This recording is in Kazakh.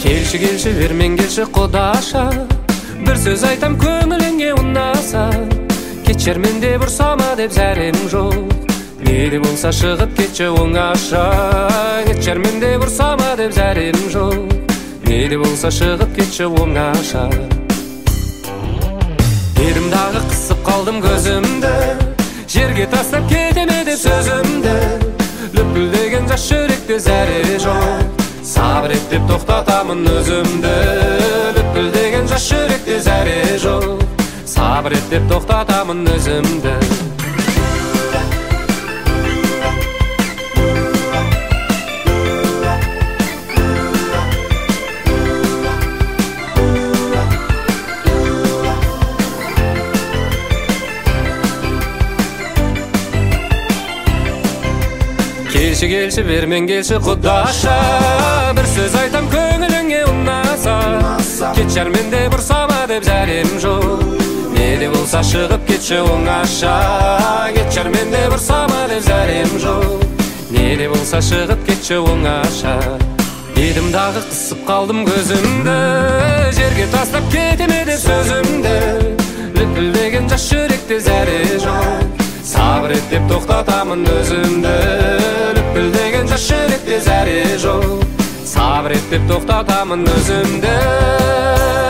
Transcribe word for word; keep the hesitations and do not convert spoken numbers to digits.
Келші келші бермен келші құдаша, бір сөз айтам көңіліңе ұнаса. Кечер менде бұрсама деп зәрем жоқ, мейлі болса шығып кетші оңаша. Кечер менде бұрсама деп зәрем жоқ, мейлі болса шығып кетші оңаша. Ерімдағы қысып қалдым көзімді, жерге тастап кетеме деп сөзімді. Лүпілдеген жас жүректе зәре жоқ, сабыр ет деп тоқтатамын өзімді. Лүпілдеген жас жүректе зәре жоқ, сабыр ет деп тоқтатамын өзімді. Келші келші бермен келші құдаша, бір сөз айтам көңіліңе ұнаса. Кетшер менде бұрсама деп зәрем жоқ, мейлі болса шығып кетші оңаша. Кетшер менде бұрсама деп зәрем жоқ, мейлі болса шығып кетші оңаша. Едім дағы қысып қалдым көзімді, жерге тастап кетеме деп сөзімді. Лүпілдеген жас жүректе зәре жоқ, сабыр ет деп тоқтатамын өзімді. Лүпілдеген жас жүректе зәре жоқ, сабыр ет деп тоқтатамын өзімді.